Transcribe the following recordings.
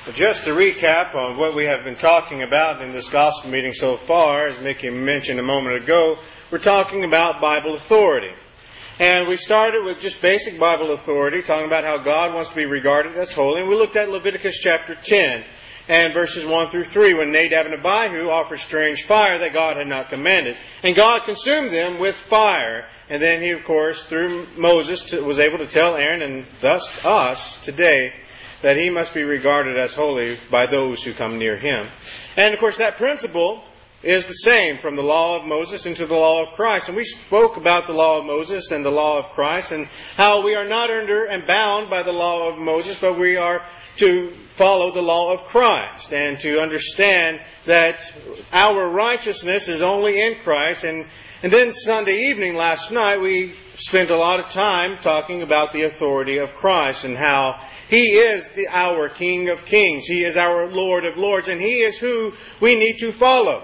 Just to recap on what we have been talking about in this gospel meeting so far, as Mickey mentioned a moment ago, we're talking about Bible authority. And we started with just basic Bible authority, talking about how God wants to be regarded as holy. And we looked at Leviticus chapter 10 and verses 1 through 3, when Nadab and Abihu offered strange fire that God had not commanded. And God consumed them with fire. And then He, of course, through Moses, was able to tell Aaron, and thus us today, that he must be regarded as holy by those who come near him. And of course that principle is the same from the law of Moses into the law of Christ. And we spoke about the law of Moses and the law of Christ, and how we are not under and bound by the law of Moses, but we are to follow the law of Christ and to understand that our righteousness is only in Christ. And then Sunday evening last night we spent a lot of time talking about the authority of Christ and how He is our King of Kings. He is our Lord of Lords. And He is who we need to follow.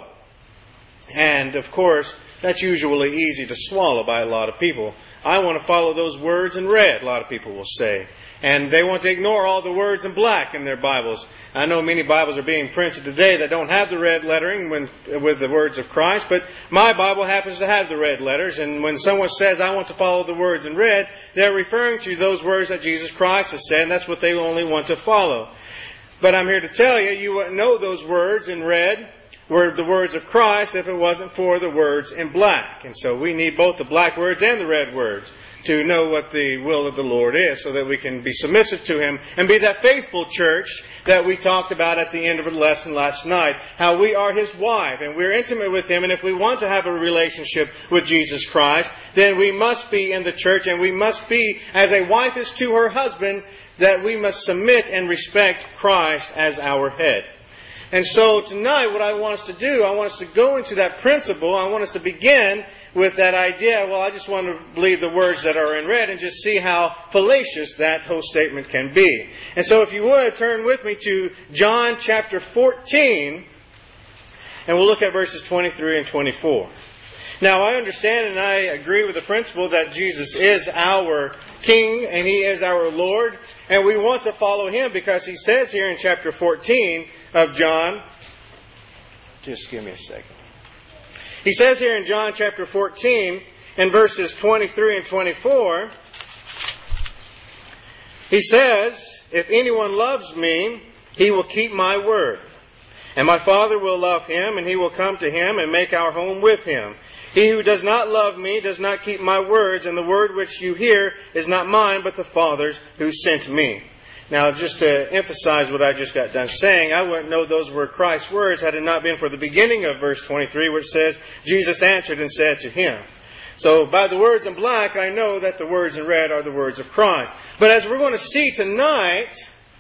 And, of course, that's usually easy to swallow by a lot of people. I want to follow those words in red, a lot of people will say. And they want to ignore all the words in black in their Bibles. I know many Bibles are being printed today that don't have the red lettering with the words of Christ, but my Bible happens to have the red letters. And when someone says, I want to follow the words in red, they're referring to those words that Jesus Christ has said, and that's what they only want to follow. But I'm here to tell you, you wouldn't know those words in red were the words of Christ if it wasn't for the words in black. And so we need both the black words and the red words to know what the will of the Lord is, so that we can be submissive to Him and be that faithful church that we talked about at the end of the lesson last night. How we are His wife and we're intimate with Him, and if we want to have a relationship with Jesus Christ, then we must be in the church, and we must be, as a wife is to her husband, that we must submit and respect Christ as our head. And so tonight what I want us to do, I want us to go into that principle. I want us to begin with that idea, well, I just want to believe the words that are in red and just see how fallacious that whole statement can be. And so if you would, turn with me to John chapter 14, and we'll look at verses 23 and 24. Now, I understand and I agree with the principle that Jesus is our King and He is our Lord, and we want to follow Him because He says here in chapter 14 of John, just give me a second. He says here in John chapter 14, in verses 23 and 24, He says, if anyone loves me, he will keep my word. And my Father will love him, and He will come to him and make our home with him. He who does not love me does not keep my words, and the word which you hear is not mine, but the Father's who sent me. Now, just to emphasize what I just got done saying, I wouldn't know those were Christ's words had it not been for the beginning of verse 23, which says, Jesus answered and said to him. So, by the words in black, I know that the words in red are the words of Christ. But as we're going to see tonight,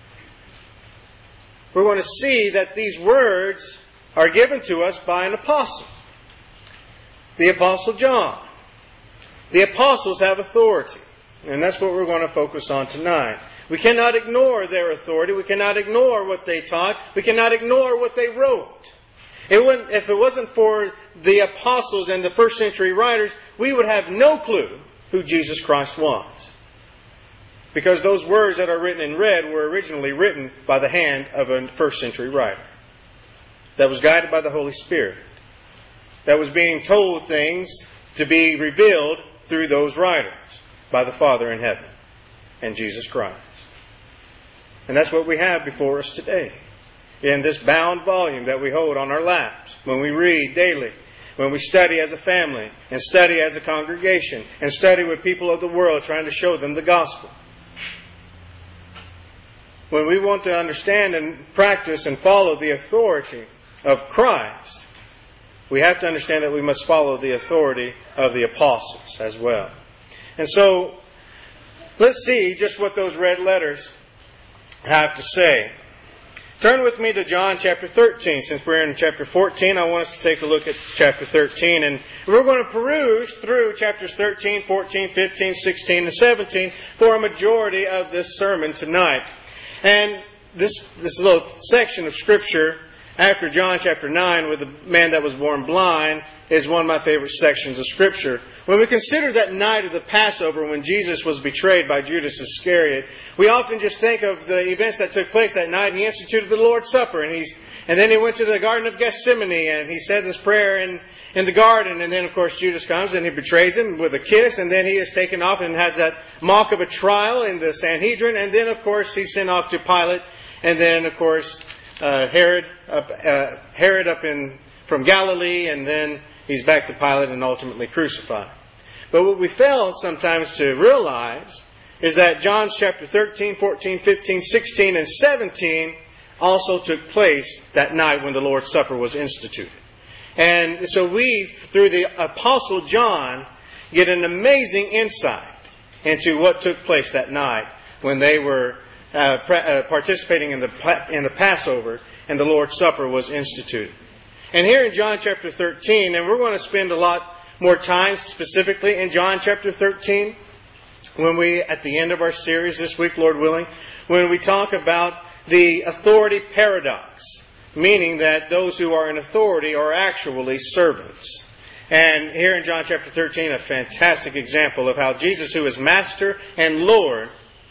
we're going to see that these words are given to us by an apostle. The Apostle John. The apostles have authority. And that's what we're going to focus on tonight. We cannot ignore their authority. We cannot ignore what they taught. We cannot ignore what they wrote. If it wasn't for the apostles and the first century writers, we would have no clue who Jesus Christ was. Because those words that are written in red were originally written by the hand of a first century writer that was guided by the Holy Spirit, that was being told things to be revealed through those writers by the Father in heaven and Jesus Christ. And that's what we have before us today in this bound volume that we hold on our laps when we read daily, when we study as a family and study as a congregation and study with people of the world trying to show them the gospel. When we want to understand and practice and follow the authority of Christ, we have to understand that we must follow the authority of the apostles as well. And so, let's see just what those red letters have to say. Turn with me to John chapter 13. Since we're in chapter 14, I want us to take a look at chapter 13. And we're going to peruse through chapters 13, 14, 15, 16, and 17 for a majority of this sermon tonight. And this little section of Scripture after John chapter 9 with the man that was born blind is one of my favorite sections of Scripture. When we consider that night of the Passover when Jesus was betrayed by Judas Iscariot, we often just think of the events that took place that night. He instituted the Lord's Supper, and then he went to the Garden of Gethsemane, and he said this prayer in the garden. And then, of course, Judas comes and he betrays him with a kiss, and then he is taken off and has that mock of a trial in the Sanhedrin. And then, of course, he's sent off to Pilate, and then, of course, Herod up from Galilee, and then he's back to Pilate and ultimately crucified. But what we fail sometimes to realize is that John chapter 13, 14, 15, 16, and 17 also took place that night when the Lord's Supper was instituted. And so we, through the Apostle John, get an amazing insight into what took place that night when they were participating in the Passover and the Lord's Supper was instituted. And here in John chapter 13, and we're going to spend a lot more time specifically in John chapter 13, when we, at the end of our series this week, Lord willing, when we talk about the authority paradox, meaning that those who are in authority are actually servants. And here in John chapter 13, a fantastic example of how Jesus, who is Master and Lord,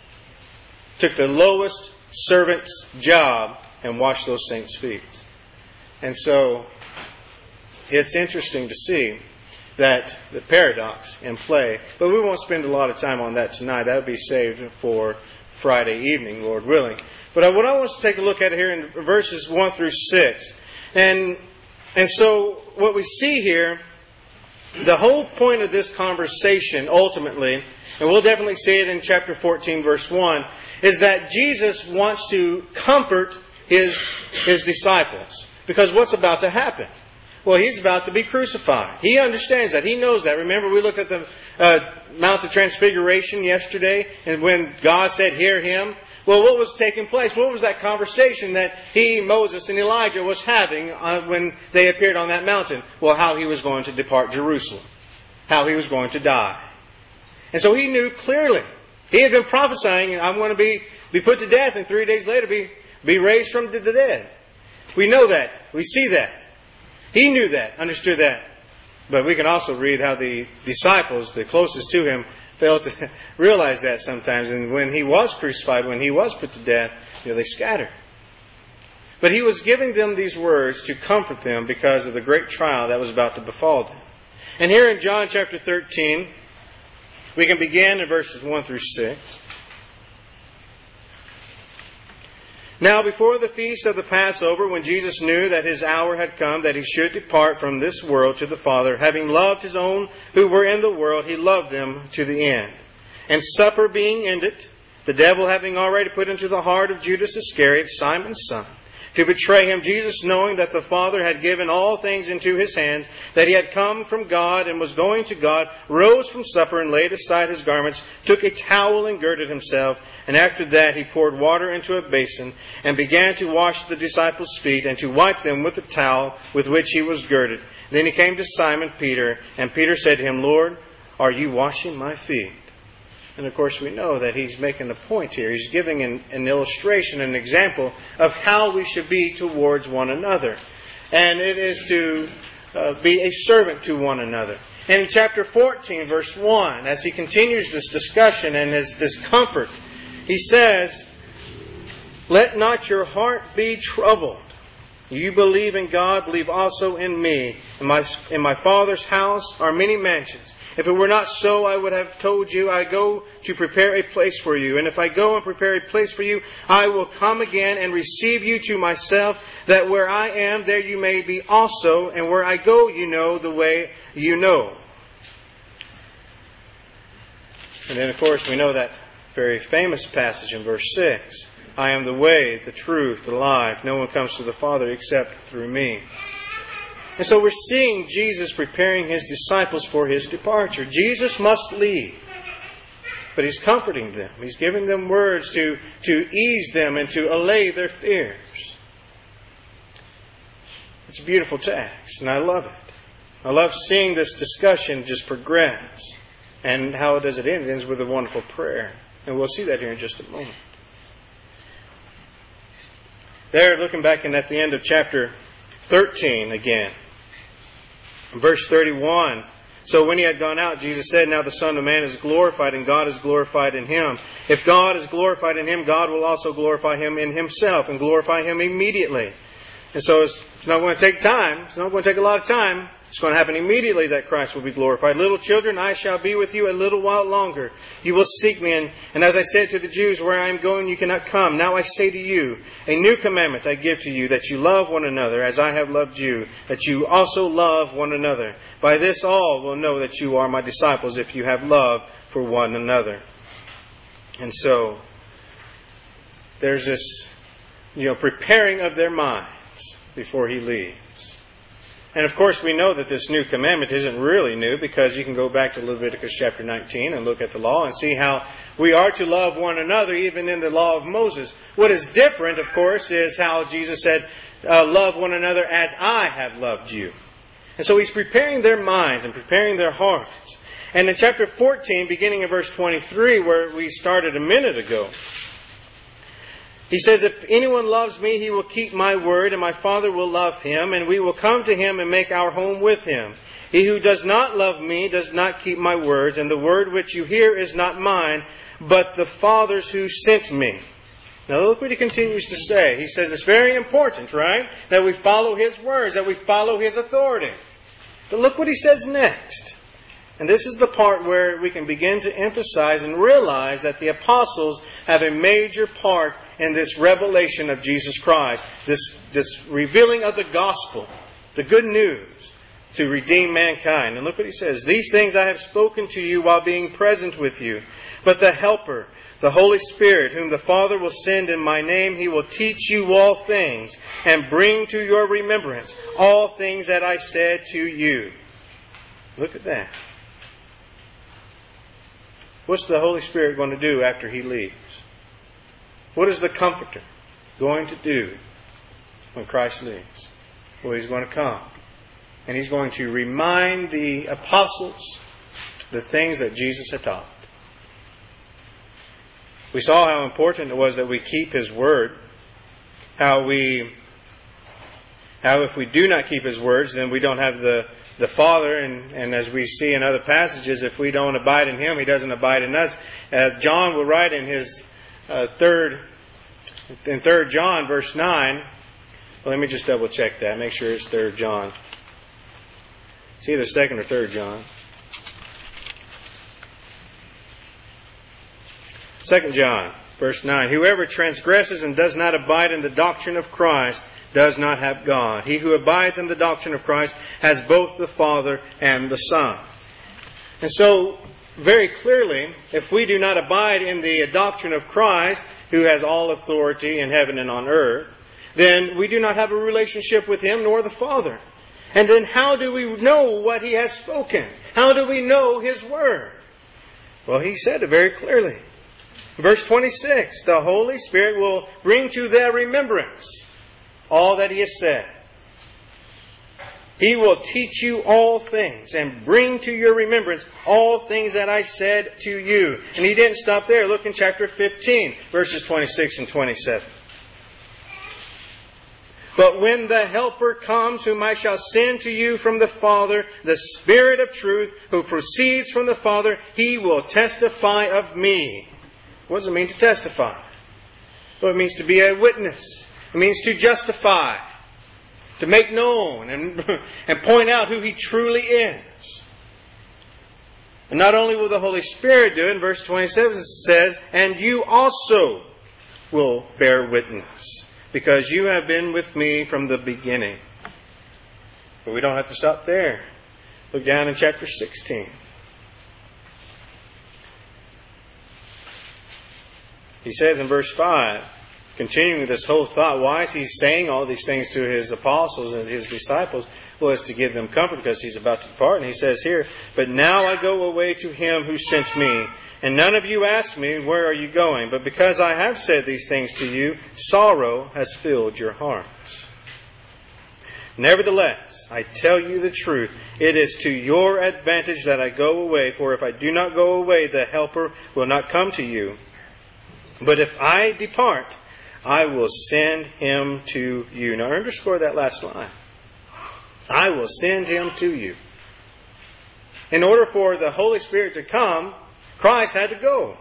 took the lowest servant's job and washed those saints' feet. And so, it's interesting to see that the paradox in play. But we won't spend a lot of time on that tonight. That will be saved for Friday evening, Lord willing. But what I want us to take a look at here in verses 1 through 6. And so what we see here, the whole point of this conversation ultimately, and we'll definitely see it in chapter 14 verse 1, is that Jesus wants to comfort His disciples. Because what's about to happen? Well, He's about to be crucified. He understands that. He knows that. Remember, we looked at the Mount of Transfiguration yesterday, and when God said, "Hear Him." Well, what was taking place? What was that conversation that Moses and Elijah was having when they appeared on that mountain? Well, how He was going to depart Jerusalem. How He was going to die. And so He knew clearly. He had been prophesying, "I'm going to be put to death, and 3 days later be raised from the dead." We know that. We see that. He knew that, understood that. But we can also read how the disciples, the closest to Him, failed to realize that sometimes. And when He was crucified, when He was put to death, they scattered. But He was giving them these words to comfort them because of the great trial that was about to befall them. And here in John chapter 13, we can begin in verses 1 through 6. Now before the feast of the Passover, when Jesus knew that His hour had come, that He should depart from this world to the Father, having loved His own who were in the world, He loved them to the end. And supper being ended, the devil having already put into the heart of Judas Iscariot, Simon's son, to betray Him, Jesus, knowing that the Father had given all things into His hands, that He had come from God and was going to God, rose from supper and laid aside His garments, took a towel and girded Himself, and after that He poured water into a basin and began to wash the disciples' feet and to wipe them with the towel with which He was girded. Then He came to Simon Peter, and Peter said to Him, "Lord, are you washing my feet?" And of course we know that He's making a point here. He's giving an illustration, an example of how we should be towards one another. And it is to be a servant to one another. And in chapter 14, verse 1, as He continues this discussion and this comfort, He says, "Let not your heart be troubled. You believe in God, believe also in me. In my Father's house are many mansions. If it were not so, I would have told you, I go to prepare a place for you. And if I go and prepare a place for you, I will come again and receive you to myself, that where I am, there you may be also. And where I go, you know the way you know." And then, of course, we know that very famous passage in verse 6. "I am the way, the truth, the life. No one comes to the Father except through me." And so we're seeing Jesus preparing His disciples for His departure. Jesus must leave. But He's comforting them. He's giving them words to ease them and to allay their fears. It's a beautiful text, and I love it. I love seeing this discussion just progress. And how does it end? It ends with a wonderful prayer. And we'll see that here in just a moment. There, looking back at the end of chapter 13 again. Verse 31 So when he had gone out, Jesus said, "Now the Son of Man is glorified, and God is glorified in him. If God is glorified in him, God will also glorify him in himself, and glorify him immediately." And so it's not going to take time. It's not going to take a lot of time. It's going to happen immediately that Christ will be glorified. "Little children, I shall be with you a little while longer. You will seek me. And as I said to the Jews, where I am going, you cannot come. Now I say to you, a new commandment I give to you, that you love one another as I have loved you, that you also love one another. By this all will know that you are my disciples, if you have love for one another." And so there's this, preparing of their minds before he leaves. And of course we know that this new commandment isn't really new, because you can go back to Leviticus chapter 19 and look at the law and see how we are to love one another even in the law of Moses. What is different, of course, is how Jesus said, "Love one another as I have loved you." And so he's preparing their minds and preparing their hearts. And in chapter 14, beginning in verse 23, where we started a minute ago, he says, "If anyone loves me, he will keep my word, and my Father will love him, and we will come to him and make our home with him. He who does not love me does not keep my words, and the word which you hear is not mine, but the Father's who sent me." Now look what he continues to say. He says it's very important, right, that we follow his words, that we follow his authority. But look what he says next. And this is the part where we can begin to emphasize and realize that the apostles have a major part in this revelation of Jesus Christ, this revealing of the gospel, the good news to redeem mankind. And look what he says. "These things I have spoken to you while being present with you. But the Helper, the Holy Spirit, whom the Father will send in my name, he will teach you all things and bring to your remembrance all things that I said to you." Look at that. What's the Holy Spirit going to do after he leaves? What is the Comforter going to do when Christ leaves? Well, he's going to come. And he's going to remind the apostles the things that Jesus had taught. We saw how important it was that we keep his word. How if we do not keep his words, then we don't have the Father, and as we see in other passages, if we don't abide in him, he doesn't abide in us. John will write in his 3 John verse 9. Well, let me just double check that. Make sure it's 3 John. It's either 2nd or 3 John. 2 John verse 9. "Whoever transgresses and does not abide in the doctrine of Christ does not have God. He who abides in the doctrine of Christ has both the Father and the Son." And so, very clearly, if we do not abide in the doctrine of Christ, who has all authority in heaven and on earth, then we do not have a relationship with him nor the Father. And then how do we know what he has spoken? How do we know his word? Well, he said it very clearly. Verse 26, "The Holy Spirit will bring to their remembrance all that he has said. He will teach you all things and bring to your remembrance all things that I said to you." And he didn't stop there. Look in chapter 15, verses 26 and 27. "But when the Helper comes, whom I shall send to you from the Father, the Spirit of truth, who proceeds from the Father, he will testify of me." What does it mean to testify? Well, it means to be a witness. It means to justify, to make known, and point out who he truly is. And not only will the Holy Spirit do it, in verse 27 it says, "And you also will bear witness, because you have been with me from the beginning." But we don't have to stop there. Look down in chapter 16. He says in verse 5, continuing this whole thought, why is he saying all these things to his apostles and his disciples? Well, it's to give them comfort because he's about to depart. And he says here, "But now I go away to him who sent me. And none of you ask me, 'Where are you going?' But because I have said these things to you, sorrow has filled your hearts. Nevertheless, I tell you the truth. It is to your advantage that I go away. For if I do not go away, the Helper will not come to you. But if I depart, I will send him to you." Now underscore that last line. I will send him to you. In order for the Holy Spirit to come, Christ had to go.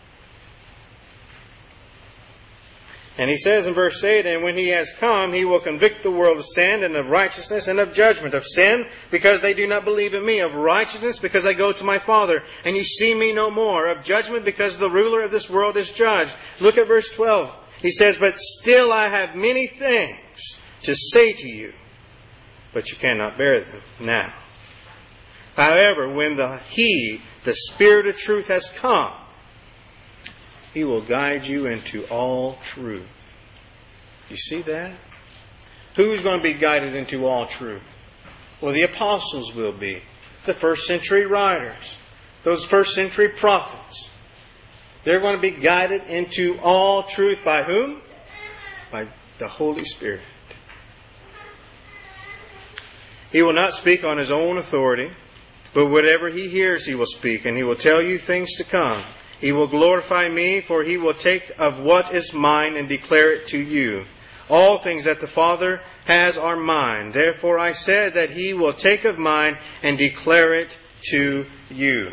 And he says in verse 8, and when he has come, he will convict the world of sin and of righteousness and of judgment. Of sin, because they do not believe in me. Of righteousness, because I go to my Father, and you see me no more. Of judgment, because the ruler of this world is judged. Look at verse 12. He says, but still I have many things to say to you, but you cannot bear them now. However, when the Spirit of truth has come, He will guide you into all truth. You see that? Who's going to be guided into all truth? Well, the apostles will be. The first century writers. Those first century prophets. They're going to be guided into all truth by whom? By the Holy Spirit. He will not speak on His own authority, but whatever He hears He will speak, and He will tell you things to come. He will glorify me, for He will take of what is mine and declare it to you. All things that the Father has are mine. Therefore I said that He will take of mine and declare it to you.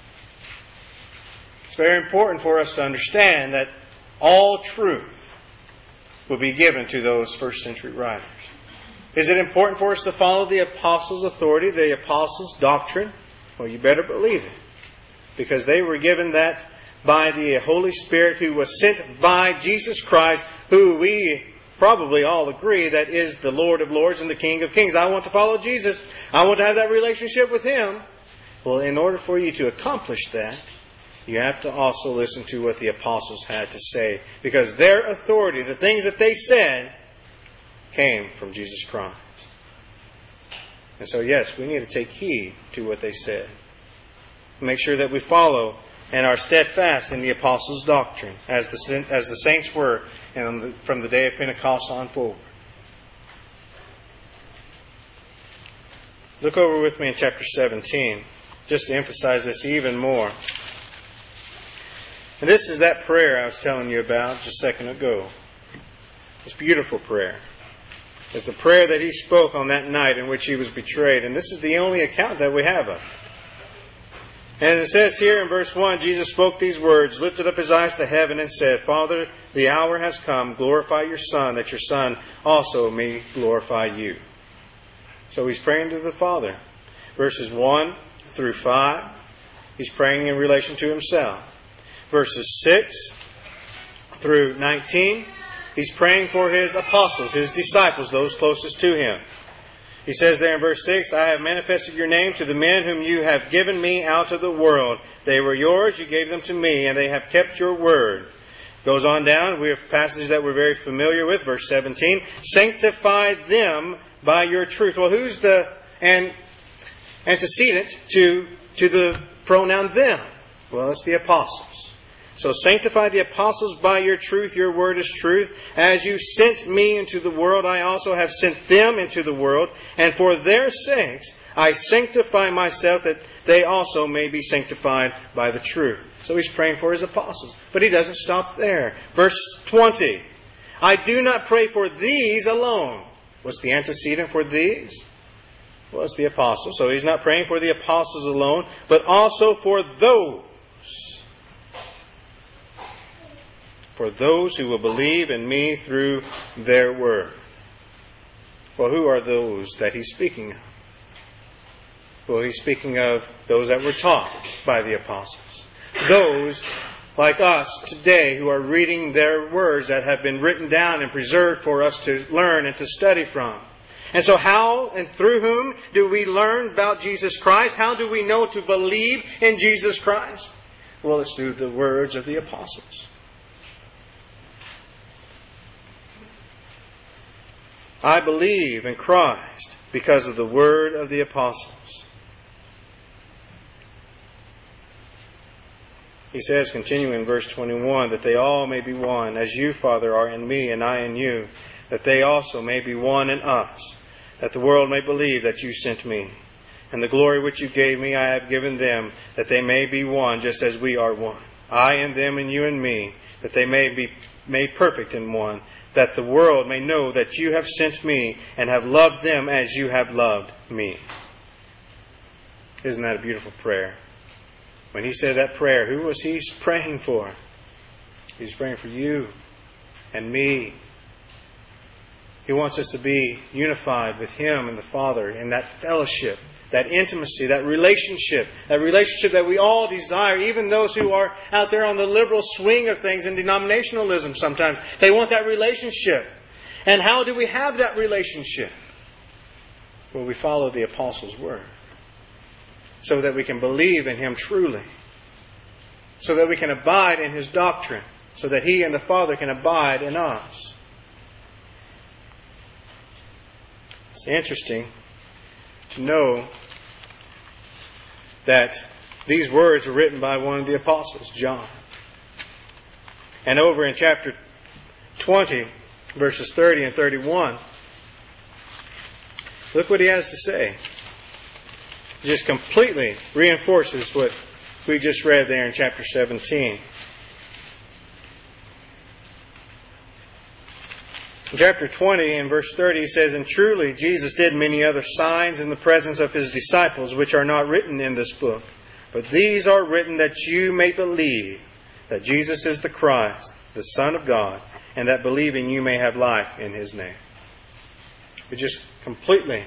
It's very important for us to understand that all truth will be given to those first century writers. Is it important for us to follow the apostles' authority, the apostles' doctrine? Well, you better believe it. Because they were given that by the Holy Spirit who was sent by Jesus Christ, who we probably all agree that is the Lord of Lords and the King of Kings. I want to follow Jesus. I want to have that relationship with Him. Well, in order for you to accomplish that, you have to also listen to what the apostles had to say. Because their authority, the things that they said, came from Jesus Christ. And so, yes, we need to take heed to what they said. Make sure that we follow and are steadfast in the apostles' doctrine, as the saints were from the day of Pentecost on forward. Look over with me in chapter 17, just to emphasize this even more. And this is that prayer I was telling you about just a second ago. This beautiful prayer. It's the prayer that He spoke on that night in which He was betrayed. And this is the only account that we have of it. And it says here in verse 1, Jesus spoke these words, lifted up His eyes to heaven and said, Father, the hour has come. Glorify your Son, that your Son also may glorify you. So He's praying to the Father. Verses 1 through 5, He's praying in relation to Himself. Verses 6 through 19, He's praying for His apostles, His disciples, those closest to Him. He says there in verse 6, I have manifested your name to the men whom you have given me out of the world. They were yours, you gave them to me, and they have kept your word. Goes on down, we have passages that we're very familiar with. Verse 17, sanctify them by your truth. Well, who's the antecedent to the pronoun them? Well, it's the apostles. So sanctify the apostles by your truth. Your word is truth. As you sent me into the world, I also have sent them into the world. And for their sakes, I sanctify myself that they also may be sanctified by the truth. So He's praying for His apostles. But He doesn't stop there. Verse 20. I do not pray for these alone. What's the antecedent for these? Well, it's the apostles. So He's not praying for the apostles alone, but also for those. For those who will believe in me through their word. Well, who are those that He's speaking of? Well, He's speaking of those that were taught by the apostles. Those like us today who are reading their words that have been written down and preserved for us to learn and to study from. And so how and through whom do we learn about Jesus Christ? How do we know to believe in Jesus Christ? Well, it's through the words of the apostles. I believe in Christ because of the word of the apostles. He says, continuing in verse 21, that they all may be one, as you, Father, are in me and I in you, that they also may be one in us, that the world may believe that you sent me. And the glory which you gave me I have given them, that they may be one, just as we are one. I in them and you in me, that they may be made perfect in one, that the world may know that you have sent me and have loved them as you have loved me. Isn't that a beautiful prayer? When he said that prayer, who was he praying for? He was praying for you and me. He wants us to be unified with Him and the Father in that fellowship, that intimacy, that relationship that we all desire, even those who are out there on the liberal swing of things in denominationalism sometimes. They want that relationship. And how do we have that relationship? Well, we follow the Apostles' word, so that we can believe in Him truly, so that we can abide in His doctrine, so that He and the Father can abide in us. It's interesting to know that these words were written by one of the apostles, John. And over in chapter 20, verses 30 and 31, look what he has to say. It just completely reinforces what we just read there in chapter 17. In chapter 20 and verse 30 he says, "And truly Jesus did many other signs in the presence of His disciples, which are not written in this book. But these are written that you may believe that Jesus is the Christ, the Son of God, and that believing you may have life in His name." It just completely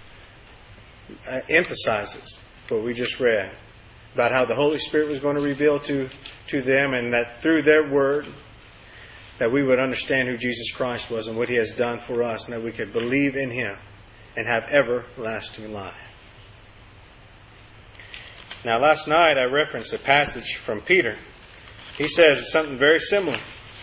emphasizes what we just read about how the Holy Spirit was going to reveal to them, and that through their word that we would understand who Jesus Christ was and what He has done for us, and that we could believe in Him and have everlasting life. Now, last night I referenced a passage from Peter. He says something very similar.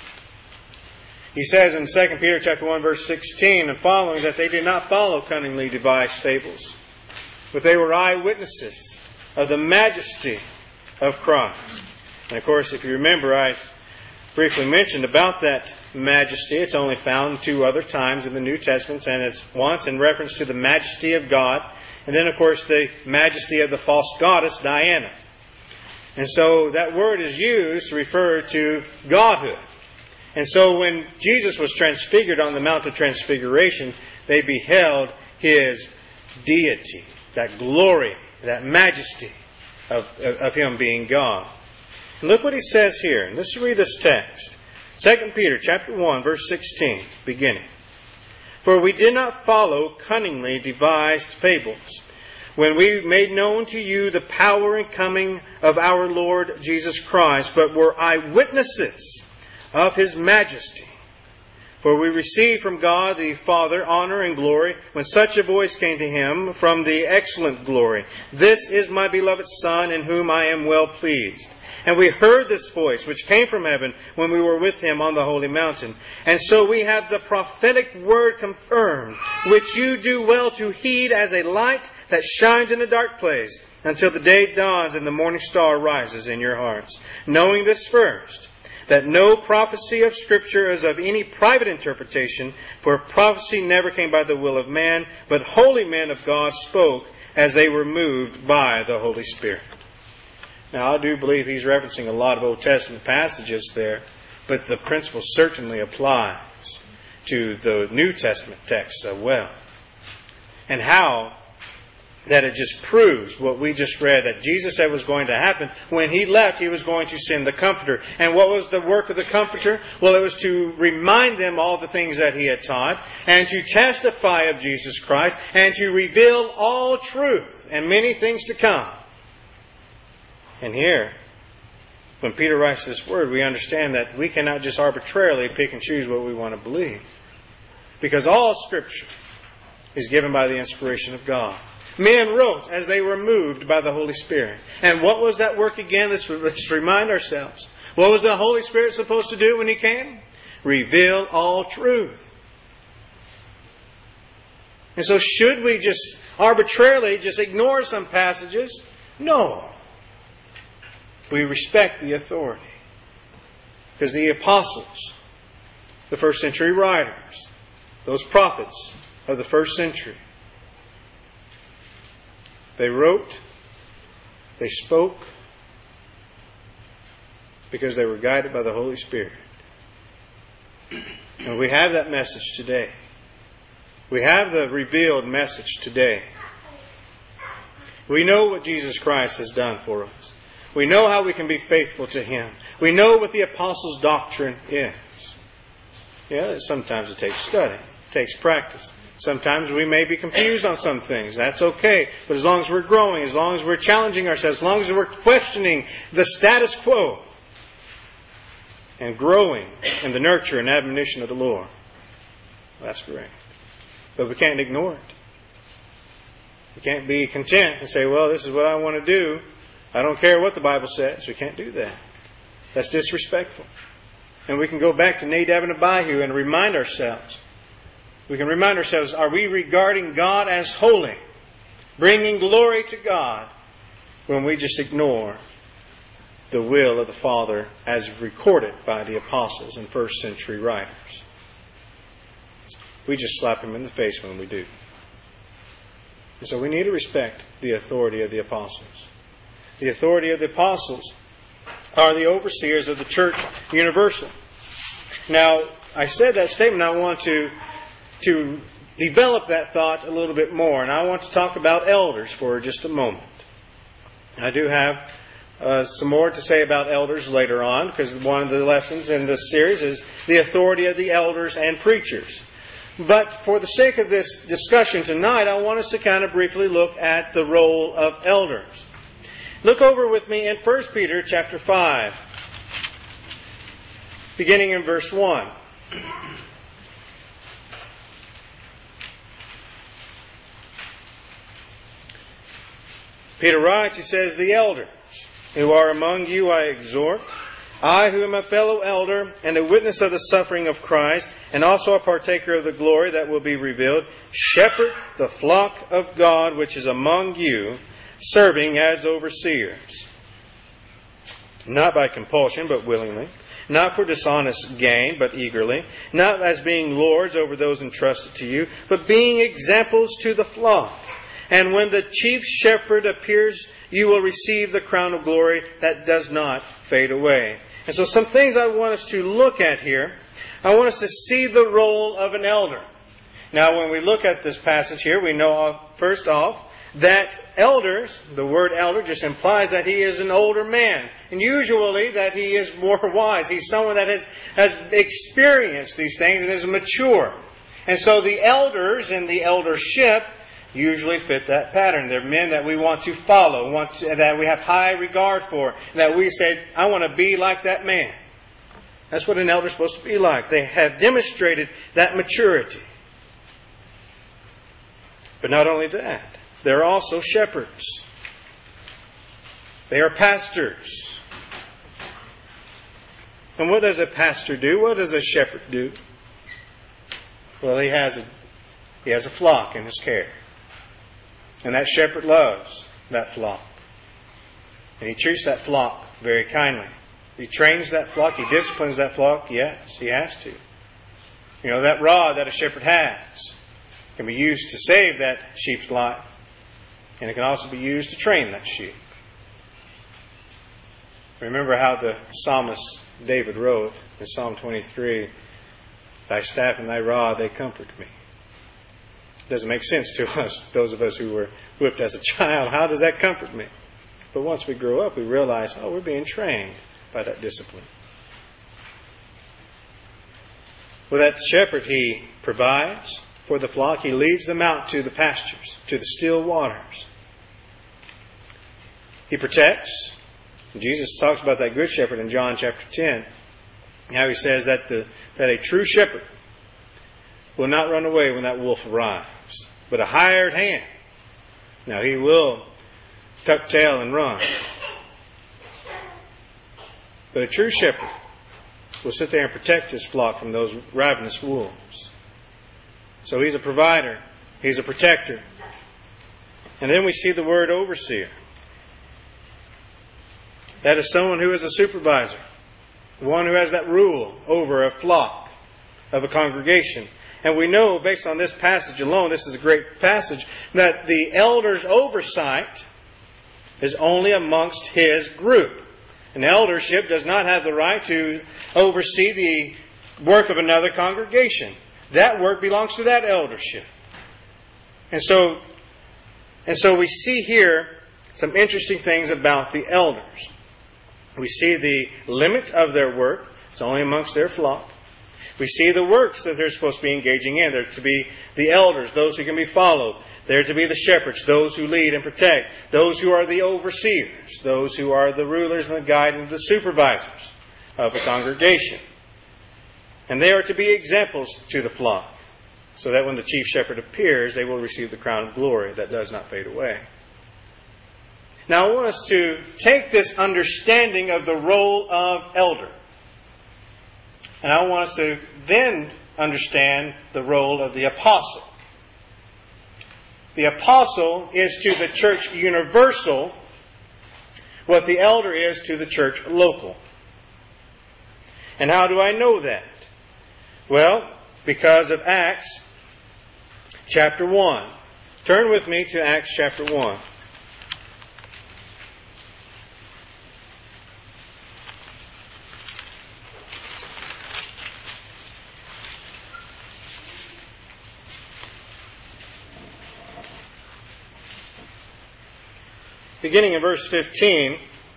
He says in 2 Peter chapter 1, verse 16 and following, that they did not follow cunningly devised fables, but they were eyewitnesses of the majesty of Christ. And of course, if you remember, I briefly mentioned about that majesty. It's only found 2 other times in the New Testament, and it's once in reference to the majesty of God, and then of course the majesty of the false goddess Diana. And so that word is used to refer to Godhood. And so when Jesus was transfigured on the Mount of Transfiguration, they beheld His deity, that glory, that majesty of Him being God. And look what he says here. And let's read this text. 2 Peter chapter 1, verse 16, beginning. "For we did not follow cunningly devised fables, when we made known to you the power and coming of our Lord Jesus Christ, but were eyewitnesses of His majesty. For we received from God the Father honor and glory when such a voice came to Him from the excellent glory. This is my beloved Son, in whom I am well pleased. And we heard this voice which came from heaven when we were with Him on the holy mountain. And so we have the prophetic word confirmed, which you do well to heed as a light that shines in a dark place, until the day dawns and the morning star rises in your hearts. Knowing this first, that no prophecy of Scripture is of any private interpretation, for prophecy never came by the will of man, but holy men of God spoke as they were moved by the Holy Spirit." Now, I do believe he's referencing a lot of Old Testament passages there, but the principle certainly applies to the New Testament texts as well. And how that it just proves what we just read, that Jesus said was going to happen. When He left, He was going to send the Comforter. And what was the work of the Comforter? Well, it was to remind them all the things that He had taught, and to testify of Jesus Christ, and to reveal all truth and many things to come. And here, when Peter writes this word, we understand that we cannot just arbitrarily pick and choose what we want to believe. Because all Scripture is given by the inspiration of God. Men wrote as they were moved by the Holy Spirit. And what was that work again? Let's remind ourselves. What was the Holy Spirit supposed to do when He came? Reveal all truth. And so should we just arbitrarily just ignore some passages? No. We respect the authority. Because the apostles, the first century writers, those prophets of the first century, they wrote, they spoke, because they were guided by the Holy Spirit. And we have that message today. We have the revealed message today. We know what Jesus Christ has done for us. We know how we can be faithful to Him. We know what the apostles' doctrine is. Yeah, sometimes it takes study. It takes practice. Sometimes we may be confused on some things. That's okay. But as long as we're growing, as long as we're challenging ourselves, as long as we're questioning the status quo and growing in the nurture and admonition of the Lord, that's great. But we can't ignore it. We can't be content and say, well, this is what I want to do. I don't care what the Bible says. We can't do that. That's disrespectful. And we can go back to Nadab and Abihu and remind ourselves. We can remind ourselves, are we regarding God as holy, bringing glory to God, when we just ignore the will of the Father as recorded by the apostles and first century writers? We just slap Him in the face when we do. And so we need to respect the authority of the apostles. The authority of the apostles are the overseers of the church universal. Now, I said that statement. I want to develop that thought a little bit more. And I want to talk about elders for just a moment. I do have some more to say about elders later on, because one of the lessons in this series is the authority of the elders and preachers. But for the sake of this discussion tonight, I want us to kind of briefly look at the role of elders. Look over with me in 1 Peter chapter 5, beginning in verse 1. Peter writes, he says, "The elders who are among you I exhort, I who am a fellow elder and a witness of the suffering of Christ, and also a partaker of the glory that will be revealed, shepherd the flock of God which is among you, serving as overseers, not by compulsion but willingly, not for dishonest gain but eagerly, not as being lords over those entrusted to you, but being examples to the flock. And when the chief shepherd appears, you will receive the crown of glory that does not fade away." And so some things I want us to look at here. I want us to see the role of an elder. Now, when we look at this passage here, we know first off that elders, the word elder just implies that he is an older man. And usually that he is more wise. He's someone that has experienced these things and is mature. And so the elders in the eldership usually fit that pattern. They're men that we want to follow, that we have high regard for, that we say, I want to be like that man. That's what an elder is supposed to be like. They have demonstrated that maturity. But not only that, they're also shepherds. They are pastors. And what does a pastor do? What does a shepherd do? Well, he has a flock in his care. And that shepherd loves that flock. And he treats that flock very kindly. He trains that flock. He disciplines that flock. Yes, he has to. You know, that rod that a shepherd has can be used to save that sheep's life. And it can also be used to train that sheep. Remember how the psalmist David wrote in Psalm 23, "Thy staff and thy rod, they comfort me." Doesn't make sense to us, those of us who were whipped as a child. How does that comfort me? But once we grow up, we realize, we're being trained by that discipline. Well, that shepherd, he provides for the flock. He leads them out to the pastures, to the still waters. He protects. Jesus talks about that good shepherd in John chapter 10. How he says that a true shepherd will not run away when that wolf arrives, but a hired hand. Now he will tuck tail and run. But a true shepherd will sit there and protect his flock from those ravenous wolves. So he's a provider. He's a protector. And then we see the word overseer. That is someone who is a supervisor. One who has that rule over a flock of a congregation. And we know, based on this passage alone, this is a great passage, that the elder's oversight is only amongst his group. An eldership does not have the right to oversee the work of another congregation. That work belongs to that eldership. And so, And so we see here some interesting things about the elders. We see the limit of their work. It's only amongst their flock. We see the works that they're supposed to be engaging in. They're to be the elders, those who can be followed. They're to be the shepherds, those who lead and protect. Those who are the overseers, those who are the rulers and the guides and the supervisors of the congregation. And they are to be examples to the flock, so that when the chief shepherd appears, they will receive the crown of glory that does not fade away. Now I want us to take this understanding of the role of elder, and I want us to then understand the role of the apostle. The apostle is to the church universal what the elder is to the church local. And how do I know that? Well, because of Acts chapter 1. Turn with me to Acts chapter 1. Beginning in verse 15,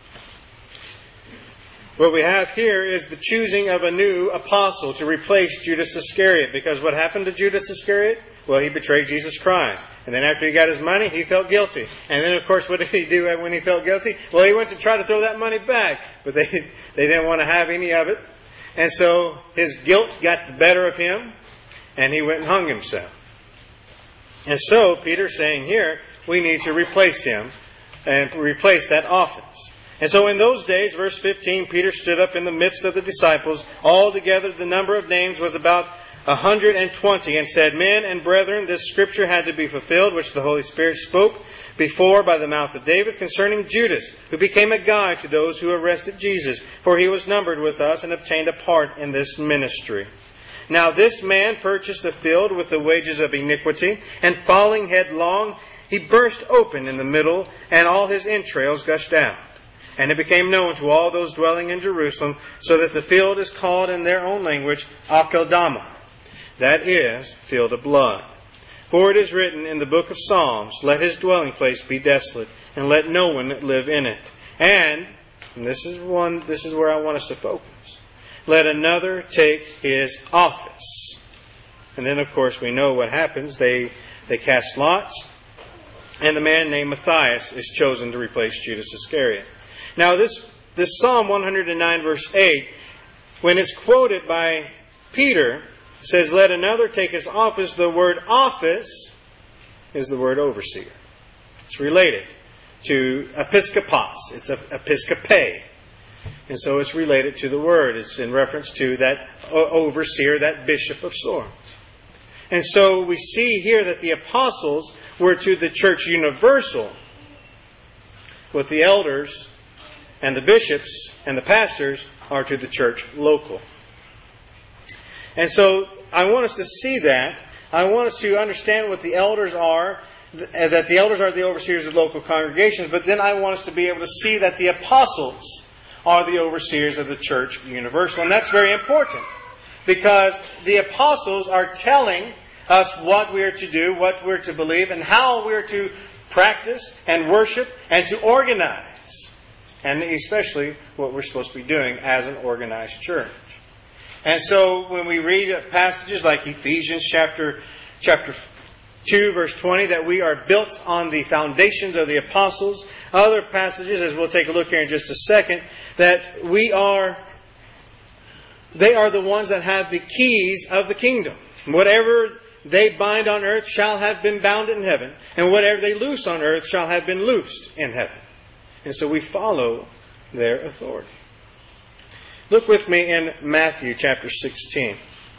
what we have here is the choosing of a new apostle to replace Judas Iscariot. Because what happened to Judas Iscariot? Well, he betrayed Jesus Christ. And then after he got his money, he felt guilty. And then, of course, what did he do when he felt guilty? Well, he went to try to throw that money back. But they didn't want to have any of it. And so his guilt got the better of him. And he went and hung himself. And so Peter's saying here, we need to replace him and replace that office. And so in those days, verse 15, Peter stood up in the midst of the disciples. Altogether the number of names was about 120, and said, Men and brethren, this scripture had to be fulfilled, which the Holy Spirit spoke before by the mouth of David concerning Judas, who became a guide to those who arrested Jesus. For he was numbered with us and obtained a part in this ministry. Now this man purchased a field with the wages of iniquity, and falling headlong, he burst open in the middle, and all his entrails gushed out. And it became known to all those dwelling in Jerusalem, so that the field is called in their own language, Akeldama. That is, field of blood. For it is written in the book of Psalms, Let his dwelling place be desolate, and let no one live in it. And this is where I want us to focus. Let another take his office. And then, of course, we know what happens. They cast lots. And the man named Matthias is chosen to replace Judas Iscariot. Now this Psalm 109 verse 8, when it's quoted by Peter, says, Let another take his office. The word office is the word overseer. It's related to episkopos. It's episcope. And so it's related to the word. It's in reference to that overseer, that bishop of sorts. And so we see here that the apostles were to the church universal, with the elders and the bishops and the pastors are to the church local. And so I want us to see that. I want us to understand what the elders are, that the elders are the overseers of local congregations, but then I want us to be able to see that the apostles are the overseers of the church universal. And that's very important, because the apostles are telling us what we are to do, what we're to believe, and how we're to practice and worship and to organize. And especially what we're supposed to be doing as an organized church. And so when we read passages like Ephesians chapter 2 verse 20, that we are built on the foundations of the apostles. Other passages, as we'll take a look here in just a second, that they are the ones that have the keys of the kingdom. Whatever they bind on earth shall have been bound in heaven, and whatever they loose on earth shall have been loosed in heaven. And so we follow their authority. Look with me in Matthew chapter 16.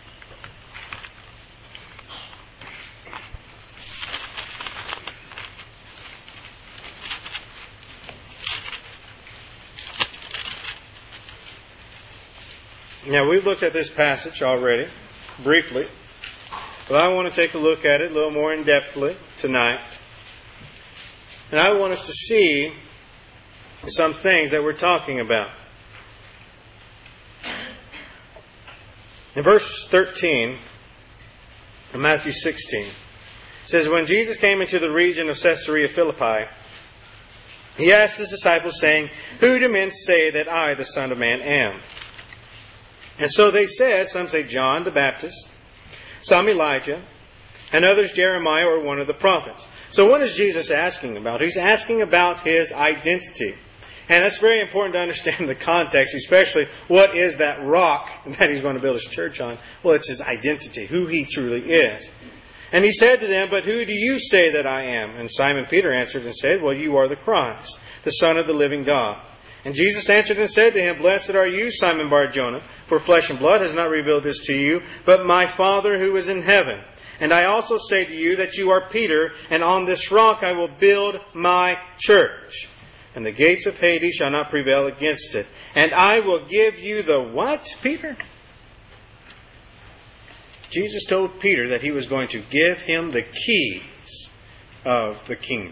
Now, we've looked at this passage already, briefly. But I want to take a look at it a little more in-depthly tonight. And I want us to see some things that we're talking about. In verse 13 of Matthew 16, It says, when Jesus came into the region of Caesarea Philippi, He asked His disciples, saying, Who do men say that I, the Son of Man, am? And so they said, some say John the Baptist, some Elijah, and others Jeremiah or one of the prophets. So what is Jesus asking about? He's asking about His identity. And that's very important to understand the context, especially what is that rock that He's going to build His church on? Well, it's His identity, who He truly is. And He said to them, But who do you say that I am? And Simon Peter answered and said, Well, you are the Christ, the Son of the living God. And Jesus answered and said to him, Blessed are you, Simon Bar-Jonah, for flesh and blood has not revealed this to you, but my Father who is in heaven. And I also say to you that you are Peter, and on this rock I will build my church. And the gates of Hades shall not prevail against it. And I will give you the what, Peter? Jesus told Peter that He was going to give him the keys of the kingdom.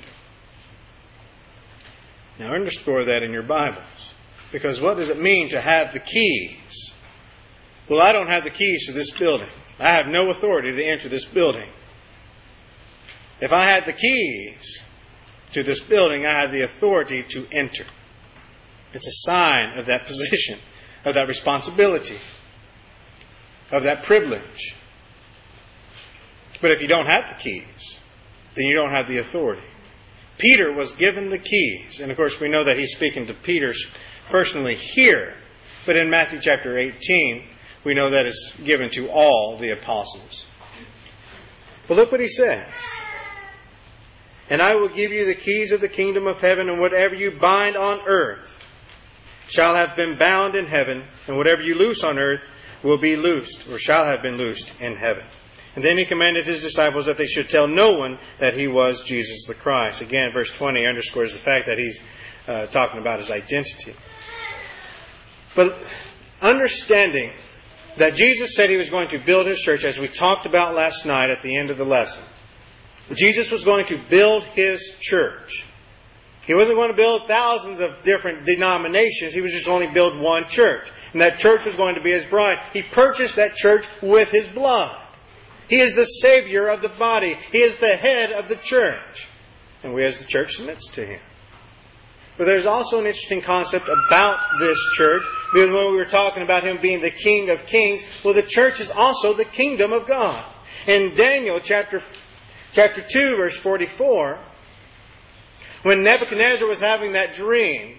Now underscore that in your Bibles. Because what does it mean to have the keys? Well, I don't have the keys to this building. I have no authority to enter this building. If I had the keys to this building, I have the authority to enter. It's a sign of that position, of that responsibility, of that privilege. But if you don't have the keys, then you don't have the authority. Peter was given the keys. And of course we know that he's speaking to Peter personally here. But in Matthew chapter 18, we know that it's given to all the apostles. But look what he says. And I will give you the keys of the kingdom of heaven, and whatever you bind on earth shall have been bound in heaven, and whatever you loose on earth will be loosed, or shall have been loosed in heaven. And then He commanded His disciples that they should tell no one that He was Jesus the Christ. Again, verse 20 underscores the fact that He's talking about His identity. But understanding that Jesus said He was going to build His church, as we talked about last night at the end of the lesson. Jesus was going to build His church. He wasn't going to build thousands of different denominations. He was just going to build one church. And that church was going to be His bride. He purchased that church with His blood. He is the Savior of the body. He is the head of the church. And we as the church submits to Him. But there's also an interesting concept about this church. Because when we were talking about Him being the King of Kings, well, the church is also the kingdom of God. In Daniel chapter 2, verse 44, when Nebuchadnezzar was having that dream,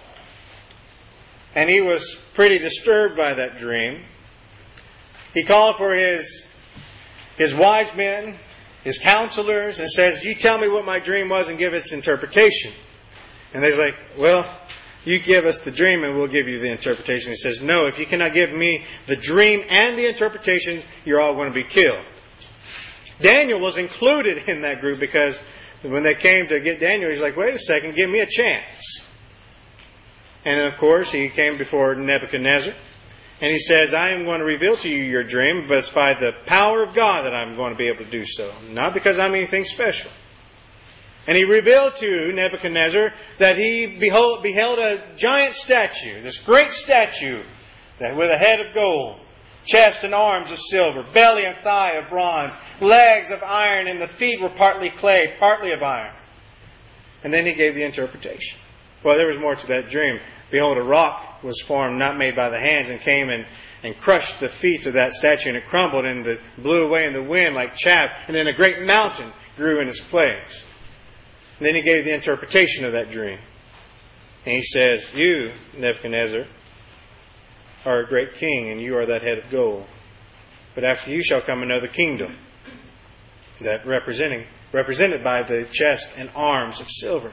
and he was pretty disturbed by that dream, he called for his wise men, his counselors, and says, You tell me what my dream was and give its interpretation. And they're like, Well, you give us the dream and we'll give you the interpretation. He says, No, if you cannot give me the dream and the interpretation, you're all going to be killed. Daniel was included in that group because when they came to get Daniel, he's like, Wait a second, give me a chance. And of course, he came before Nebuchadnezzar. And he says, I am going to reveal to you your dream, but it's by the power of God that I'm going to be able to do so. Not because I'm anything special. And he revealed to Nebuchadnezzar that he beheld a giant statue, this great statue that with a head of gold, chest and arms of silver, belly and thigh of bronze, legs of iron, and the feet were partly clay, partly of iron. And then he gave the interpretation. Well, there was more to that dream. Behold, a rock was formed, not made by the hands, and came and crushed the feet of that statue, and it crumbled and blew away in the wind like chaff. And then a great mountain grew in its place. And then he gave the interpretation of that dream. And he says, You, Nebuchadnezzar, are a great king, and you are that head of gold. But after you shall come another kingdom, that represented by the chest and arms of silver.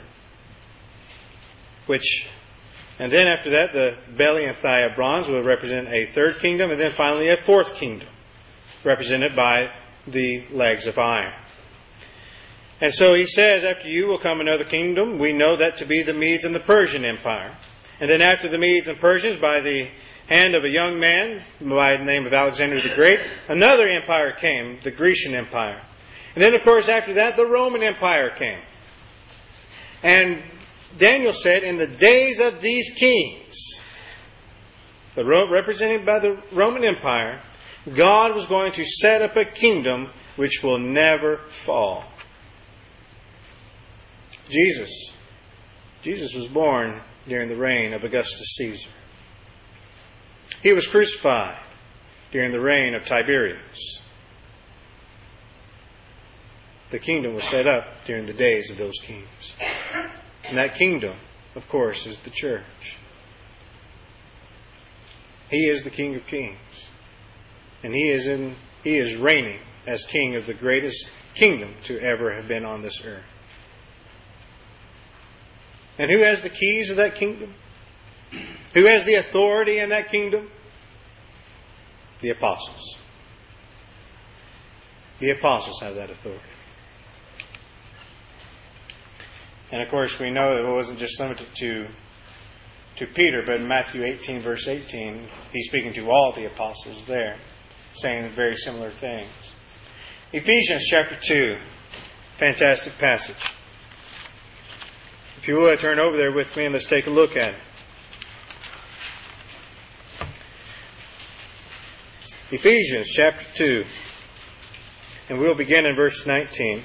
And then after that, the belly and thigh of bronze will represent a third kingdom, and then finally a fourth kingdom, represented by the legs of iron. And so he says, after you will come another kingdom. We know that to be the Medes and the Persian Empire. And then after the Medes and Persians, by the hand of a young man by the name of Alexander the Great, another empire came, the Grecian Empire. And then, of course, after that, the Roman Empire came. And Daniel said, in the days of these kings, represented by the Roman Empire, God was going to set up a kingdom which will never fall. Jesus was born during the reign of Augustus Caesar. He was crucified during the reign of Tiberius. The kingdom was set up during the days of those kings. And that kingdom, of course, is the church. He is the King of Kings. And He is reigning as King of the greatest kingdom to ever have been on this earth. And who has the keys of that kingdom? Who has the authority in that kingdom? The apostles. The apostles have that authority. And of course we know that it wasn't just limited to Peter, but in Matthew 18 verse 18, He's speaking to all the apostles there, saying very similar things. Ephesians chapter 2, fantastic passage. If you would, turn over there with me and let's take a look at it. Ephesians chapter 2. And we'll begin in verse 19. It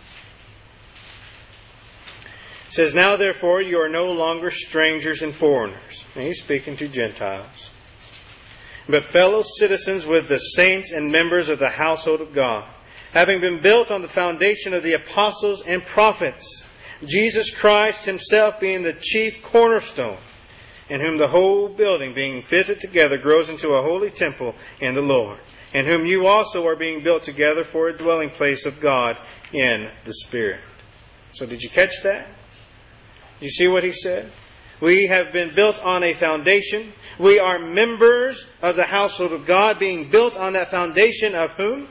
says, "Now therefore you are no longer strangers and foreigners." And he's speaking to Gentiles. "But fellow citizens with the saints and members of the household of God, having been built on the foundation of the apostles and prophets, Jesus Christ Himself being the chief cornerstone, in whom the whole building being fitted together grows into a holy temple in the Lord, in whom you also are being built together for a dwelling place of God in the Spirit." So did you catch that? You see what he said? We have been built on a foundation. We are members of the household of God, being built on that foundation of whom?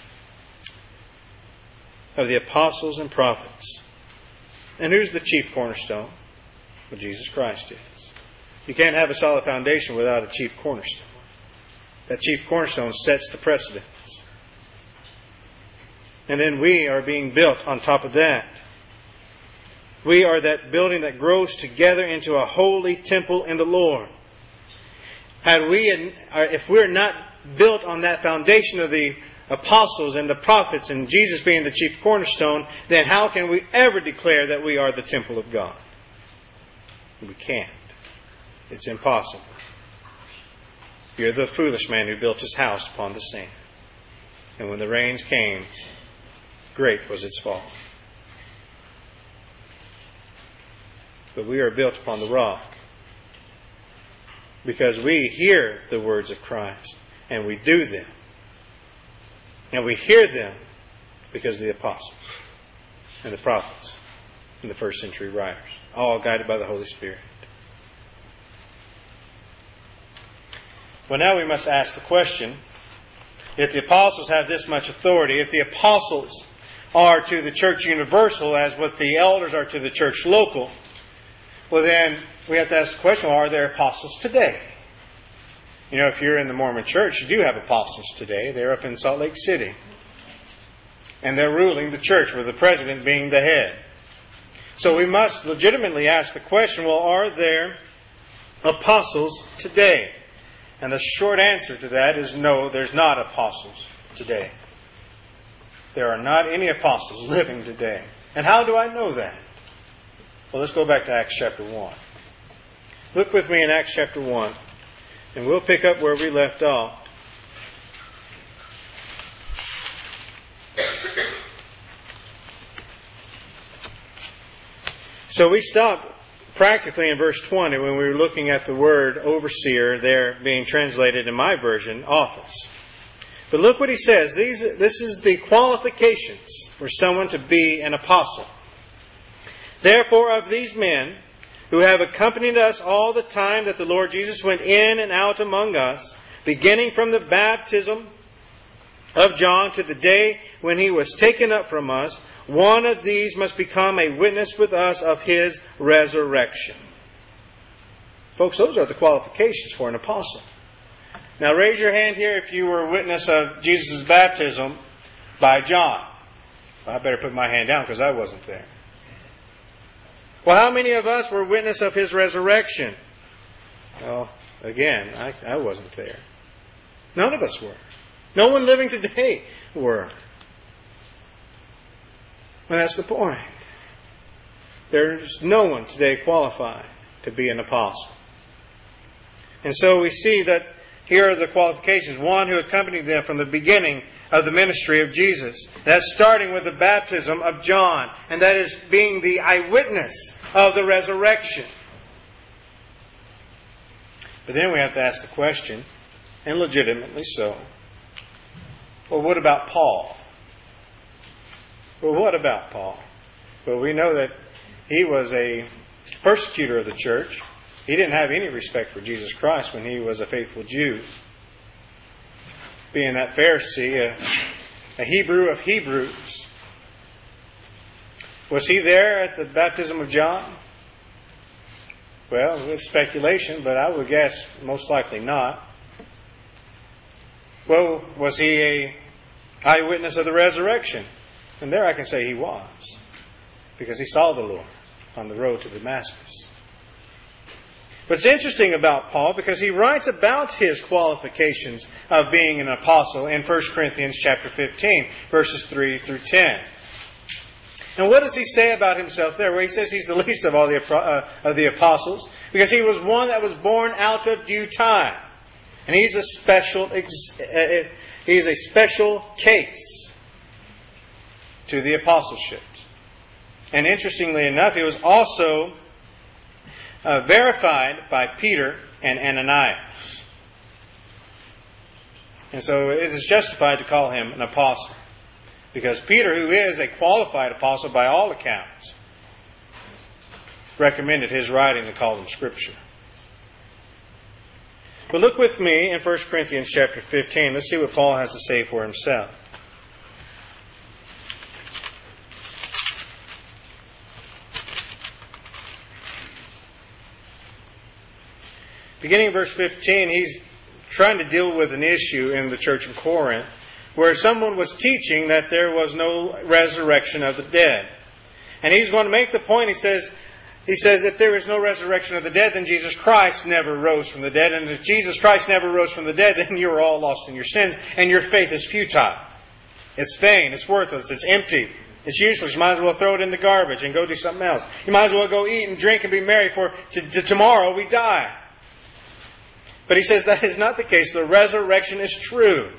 Of the apostles and prophets. And who's the chief cornerstone? Well, Jesus Christ is. You can't have a solid foundation without a chief cornerstone. That chief cornerstone sets the precedence. And then we are being built on top of that. We are that building that grows together into a holy temple in the Lord. If we're not built on that foundation of the apostles and the prophets and Jesus being the chief cornerstone, then how can we ever declare that we are the temple of God? We can't. It's impossible. You're the foolish man who built his house upon the sand. And when the rains came, great was its fall. But we are built upon the rock. Because we hear the words of Christ. And we do them. And we hear them because of the apostles. And the prophets. And the first century writers. All guided by the Holy Spirit. Well, now we must ask the question, if the apostles have this much authority, if the apostles are to the church universal as what the elders are to the church local, well then we have to ask the question, well, are there apostles today? You know, if you're in the Mormon church, you do have apostles today. They're up in Salt Lake City. And they're ruling the church with the president being the head. So we must legitimately ask the question, well, are there apostles today? And the short answer to that is no, there's not apostles today. There are not any apostles living today. And how do I know that? Well, let's go back to Acts chapter 1. Look with me in Acts chapter 1. And we'll pick up where we left off. So we stopped practically in verse 20 when we were looking at the word overseer there being translated in my version, office. But look what he says. This is the qualifications for someone to be an apostle. "Therefore of these men who have accompanied us all the time that the Lord Jesus went in and out among us, beginning from the baptism of John to the day when He was taken up from us, one of these must become a witness with us of His resurrection." Folks, those are the qualifications for an apostle. Now raise your hand here if you were a witness of Jesus' baptism by John. Well, I better put my hand down because I wasn't there. Well, how many of us were witness of His resurrection? Well, again, I wasn't there. None of us were. No one living today were. And that's the point. There's no one today qualified to be an apostle. And so we see that here are the qualifications. One who accompanied them from the beginning of the ministry of Jesus. That's starting with the baptism of John. And that is being the eyewitness of the resurrection. But then we have to ask the question, and legitimately so, well, what about Paul? Well, what about Paul? Well, we know that he was a persecutor of the church. He didn't have any respect for Jesus Christ when he was a faithful Jew. Being that Pharisee, a Hebrew of Hebrews. Was he there at the baptism of John? Well, it's speculation, but I would guess most likely not. Well, was he an eyewitness of the resurrection? And there I can say he was, because he saw the Lord on the road to Damascus. But it's interesting about Paul because he writes about his qualifications of being an apostle in 1 Corinthians chapter 15, verses 3 through 10. And what does he say about himself there? Well, he says he's the least of all the apostles because he was one that was born out of due time. And he's a special case to the apostleship. And interestingly enough, he was also verified by Peter and Ananias. And so it is justified to call him an apostle. Because Peter, who is a qualified apostle by all accounts, recommended his writings and called them Scripture. But look with me in 1 Corinthians chapter 15. Let's see what Paul has to say for himself. Beginning in verse 15, he's trying to deal with an issue in the church of Corinth where someone was teaching that there was no resurrection of the dead. And he's going to make the point, he says, if there is no resurrection of the dead, then Jesus Christ never rose from the dead. And if Jesus Christ never rose from the dead, then you are all lost in your sins, and your faith is futile. It's vain, it's worthless, it's empty, it's useless. You might as well throw it in the garbage and go do something else. You might as well go eat and drink and be merry, for tomorrow we die. But he says that is not the case. The resurrection is true.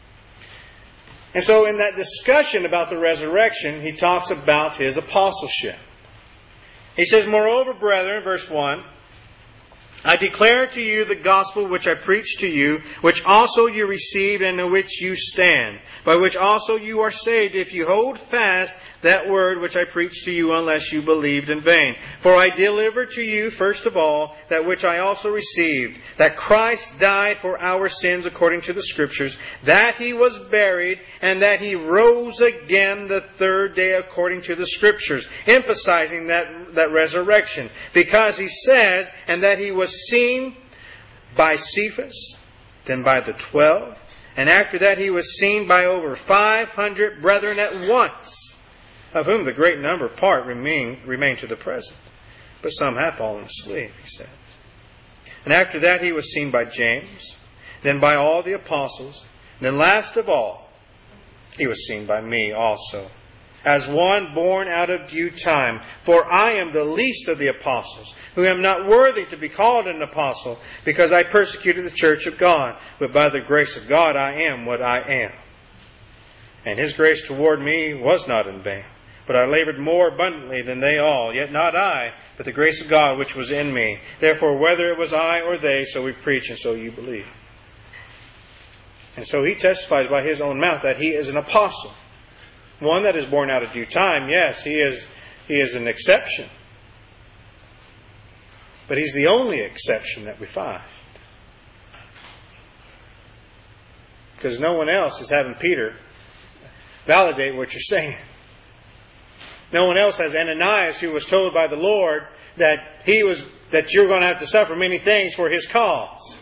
And so in that discussion about the resurrection, he talks about his apostleship. He says, moreover, brethren, verse 1, I declare to you the gospel which I preached to you, which also you received and in which you stand, by which also you are saved, if you hold fast that word which I preached to you, unless you believed in vain. For I delivered to you, first of all, that which I also received, that Christ died for our sins according to the Scriptures, that He was buried, and that He rose again the third day according to the Scriptures, emphasizing that resurrection. Because he says, and that He was seen by Cephas, then by the 12, and after that He was seen by over 500 brethren at once, of whom the great number part remain to the present. But some have fallen asleep, he says. And after that He was seen by James, then by all the apostles, then last of all, He was seen by me also, as one born out of due time. For I am the least of the apostles, who am not worthy to be called an apostle, because I persecuted the church of God. But by the grace of God I am what I am. And His grace toward me was not in vain. But I labored more abundantly than they all, yet not I, but the grace of God which was in me. Therefore, whether it was I or they, so we preach, and so you believe. And so he testifies by his own mouth that he is an apostle. One that is born out of due time. Yes, he is an exception. But he's the only exception that we find. Because no one else is having Peter validate what you're saying. No one else has Ananias, who was told by the Lord that you're going to have to suffer many things for His cause.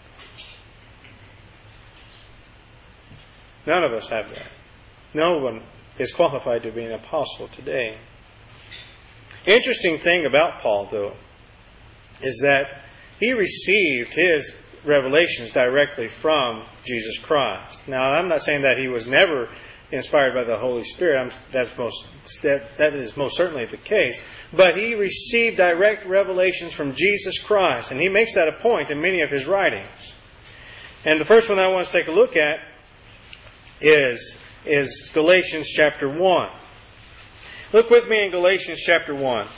None of us have that. No one is qualified to be an apostle today. Interesting thing about Paul, though, is that he received his revelations directly from Jesus Christ. Now, I'm not saying that he was never inspired by the Holy Spirit. That is most certainly the case. But he received direct revelations from Jesus Christ. And he makes that a point in many of his writings. And the first one I want to take a look at is Galatians chapter 1. Look with me in Galatians chapter 1.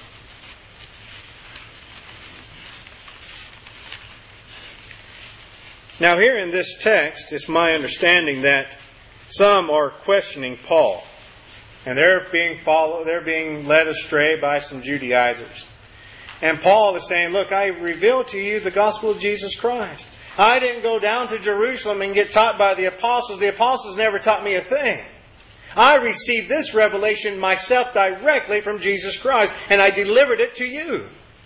Now here in this text, it's my understanding that some are questioning Paul. And they're being led astray by some Judaizers. And Paul is saying, look, I revealed to you the gospel of Jesus Christ. I didn't go down to Jerusalem and get taught by the apostles. The apostles never taught me a thing. I received this revelation myself directly from Jesus Christ, and I delivered it to you.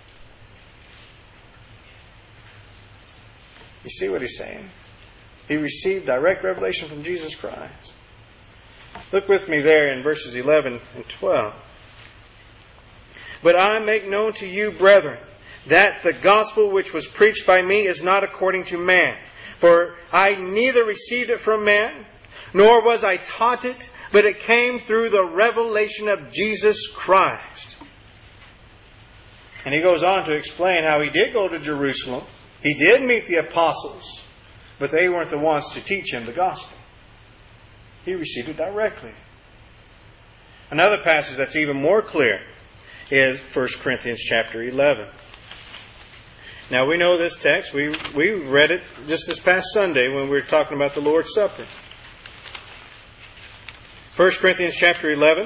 You see what he's saying? He received direct revelation from Jesus Christ. Look with me there in verses 11 and 12. But I make known to you, brethren, that the gospel which was preached by me is not according to man. For I neither received it from man, nor was I taught it, but it came through the revelation of Jesus Christ. And he goes on to explain how he did go to Jerusalem. He did meet the apostles, but they weren't the ones to teach him the gospel. He received it directly. Another passage that's even more clear is 1 Corinthians chapter 11. Now we know this text. We read it just this past Sunday when we were talking about the Lord's Supper. 1 Corinthians chapter 11.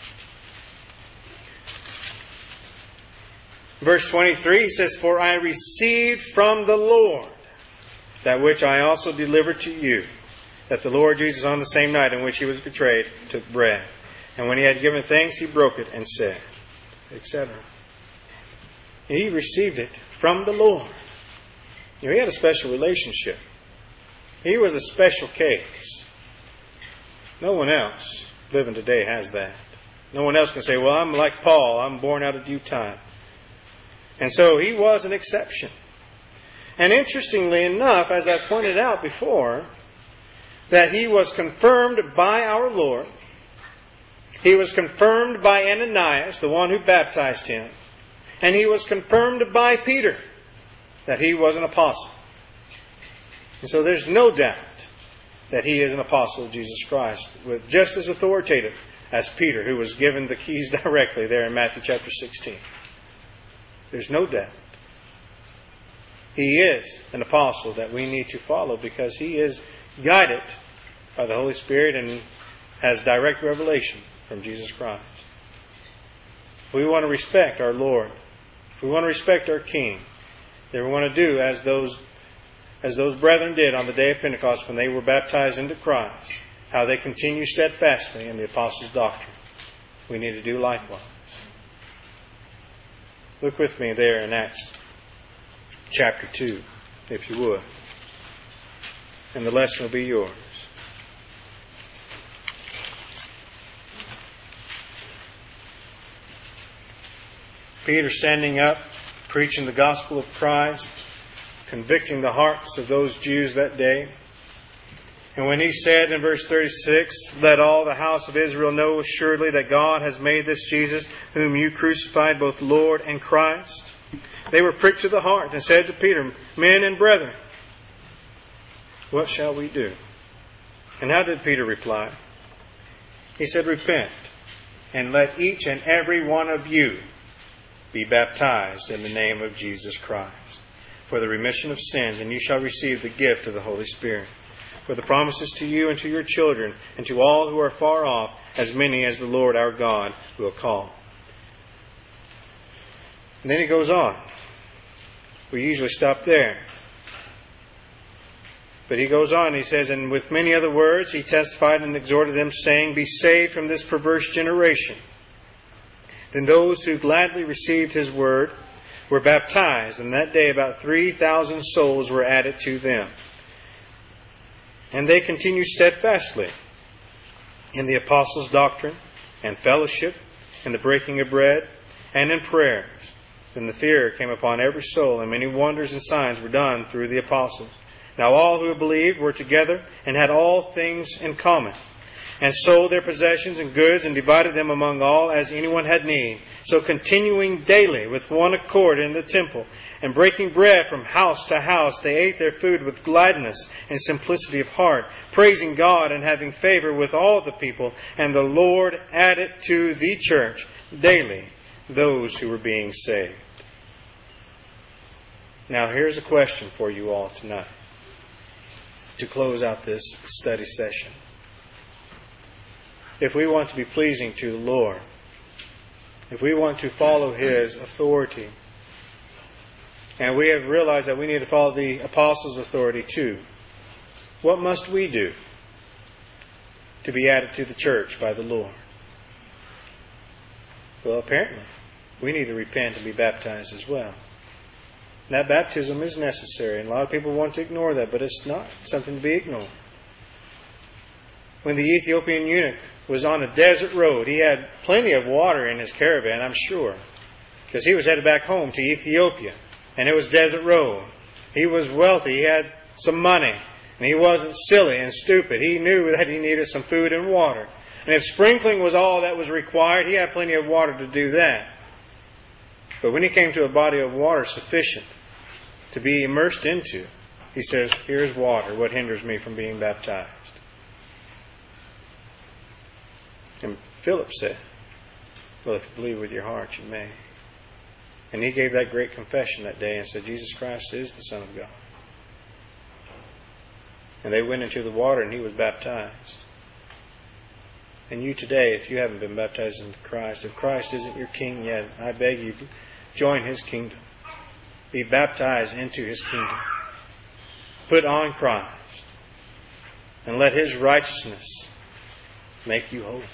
Verse 23, he says, For I received from the Lord that which I also delivered to you, that the Lord Jesus on the same night in which he was betrayed took bread. And when he had given thanks, he broke it and said, etc. He received it from the Lord. You know, he had a special relationship. He was a special case. No one else living today has that. No one else can say, well, I'm like Paul. I'm born out of due time. And so he was an exception. And interestingly enough, as I pointed out before, that he was confirmed by our Lord. He was confirmed by Ananias, the one who baptized him. And he was confirmed by Peter that he was an apostle. And so there's no doubt that he is an apostle of Jesus Christ, with just as authoritative as Peter, who was given the keys directly there in Matthew chapter 16. There's no doubt. He is an apostle that we need to follow because he is guided by the Holy Spirit and has direct revelation from Jesus Christ. If we want to respect our Lord, if we want to respect our King, then we want to do as those brethren did on the day of Pentecost when they were baptized into Christ, how they continue steadfastly in the apostles' doctrine. We need to do likewise. Look with me there in Acts chapter 2, if you would. And the lesson will be yours. Peter standing up, preaching the gospel of Christ, convicting the hearts of those Jews that day. And when he said in verse 36, Let all the house of Israel know assuredly that God has made this Jesus, whom you crucified, both Lord and Christ, they were pricked to the heart and said to Peter, Men and brethren, what shall we do? And how did Peter reply? He said, Repent, and let each and every one of you be baptized in the name of Jesus Christ for the remission of sins, and you shall receive the gift of the Holy Spirit. For the promises to you and to your children and to all who are far off, as many as the Lord our God will call. And then he goes on. We usually stop there. But he goes on, he says, And with many other words he testified and exhorted them, saying, Be saved from this perverse generation. Then those who gladly received his word were baptized, and that day about 3,000 souls were added to them. And they continued steadfastly in the apostles' doctrine and fellowship, in the breaking of bread, and in prayers. Then the fear came upon every soul, and many wonders and signs were done through the apostles. Now all who believed were together and had all things in common. and sold their possessions and goods, and divided them among all as anyone had need. So continuing daily with one accord in the temple, and breaking bread from house to house, they ate their food with gladness and simplicity of heart, praising God and having favor with all the people. And the Lord added to the church daily those who were being saved. Now here's a question for you all tonight to close out this study session. If we want to be pleasing to the Lord, if we want to follow His authority, and we have realized that we need to follow the apostles' authority too, what must we do to be added to the church by the Lord? Well, apparently, we need to repent and be baptized as well. That baptism is necessary, and a lot of people want to ignore that, but it's not something to be ignored. When the Ethiopian eunuch was on a desert road, he had plenty of water in his caravan, I'm sure, because he was headed back home to Ethiopia, and it was desert road. He was wealthy, he had some money, and he wasn't silly and stupid. He knew that he needed some food and water. And if sprinkling was all that was required, he had plenty of water to do that. But when he came to a body of water sufficient to be immersed into, he says, here's water. What hinders me from being baptized? And Philip said, well, if you believe with your heart, you may. And he gave that great confession that day and said, Jesus Christ is the Son of God. And they went into the water and he was baptized. And you today, if you haven't been baptized into Christ, if Christ isn't your King yet, I beg you, join His kingdom. Be baptized into His kingdom. Put on Christ. And let His righteousness make you holy.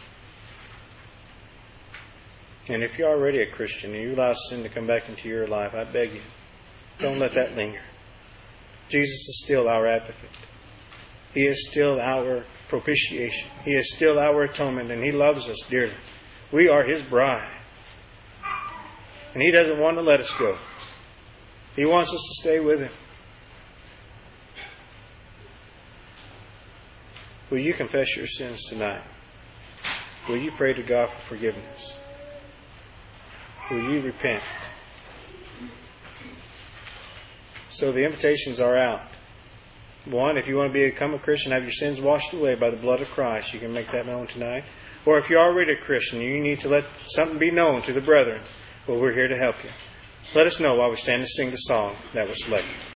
And if you're already a Christian and you allow sin to come back into your life, I beg you, don't let that linger. Jesus is still our advocate. He is still our propitiation. He is still our atonement, and He loves us dearly. We are His bride. And He doesn't want to let us go. He wants us to stay with Him. Will you confess your sins tonight? Will you pray to God for forgiveness? Will you repent? So the invitations are out. One, if you want to become a Christian, have your sins washed away by the blood of Christ, you can make that known tonight. Or if you're already a Christian, you need to let something be known to the brethren. Well, we're here to help you. Let us know while we stand and sing the song that was selected.